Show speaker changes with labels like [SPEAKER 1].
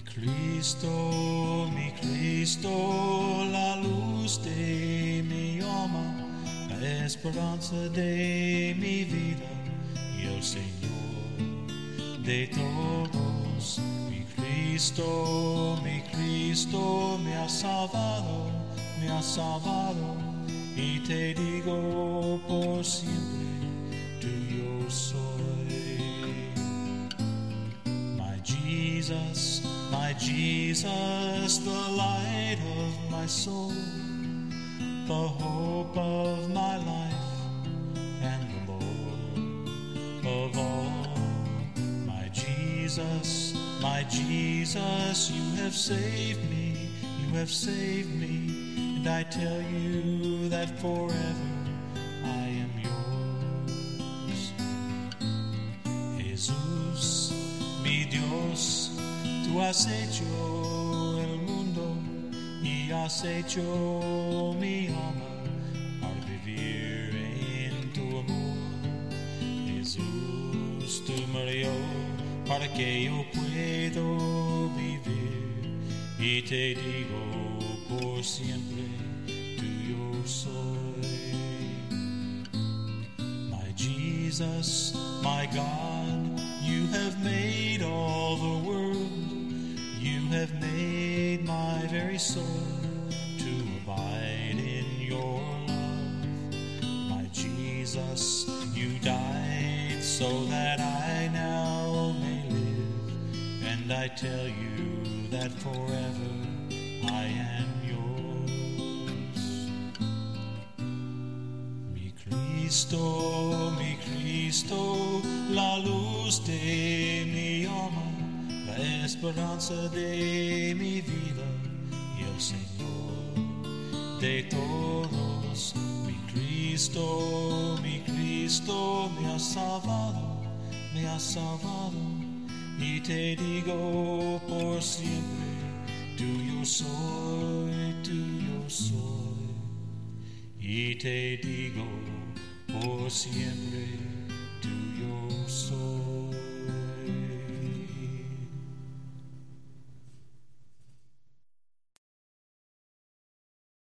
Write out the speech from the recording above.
[SPEAKER 1] Mi Cristo, la luz de mi alma, la esperanza de mi vida y el Señor de todos. Mi Cristo me ha salvado, y te digo por siempre, tuyo soy. My Jesus, the light of my soul, the hope of my life, and the Lord of all. My Jesus, you have saved me, and I tell you that forever I am yours. Jesús, mi Dios, tú has hecho el mundo y has hecho mi alma al vivir en tu amor. Jesús, tú murió para que yo pueda vivir, y te digo por siempre, tuyo soy. My Jesus, my God, you have made all the world. You have made my very soul to abide in your love. My Jesus, you died so that I now may live, and I tell you that forever I am yours. Mi Cristo, la luz de mi alma, la esperanza de mi vida y el Señor de todos. Mi Cristo me ha salvado, y te digo por siempre, tuyo soy, y te digo por siempre, tuyo soy.